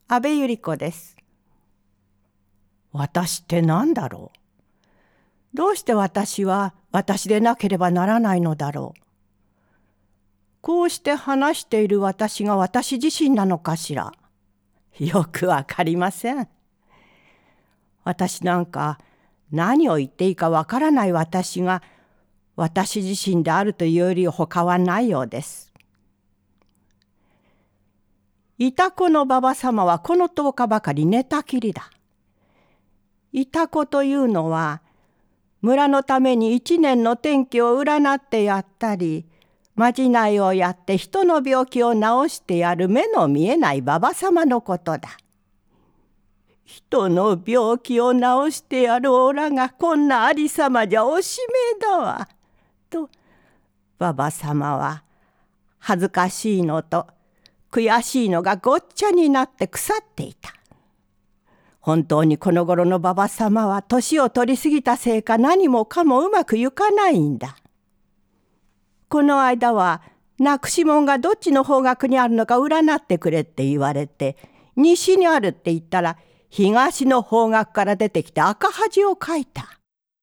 安部百合子です。私って何だろう。どうして私は私でなければならないのだろう。こうして話している私が私自身なのかしら。よくわかりません。私なんか何を言っていいかわからない私が私自身であるというより他はないようです。いたこのばばさまはこの10日ばかり寝たきりだ。いたこというのは村のために1年の天気を占ってやったり、まじないをやって人の病気を治してやる目の見えないばばさまのことだ。人の病気を治してやるおらがこんなありさまじゃおしめだわ。とばばさまは恥ずかしいのと悔しいのがごっちゃになって腐っていた。本当にこの頃のばばさまは年を取りすぎたせいか何もかもうまくいかないんだ。この間はなくしもんがどっちの方角にあるのか占ってくれって言われて、西にあるって言ったら東の方角から出てきて赤恥をかいた。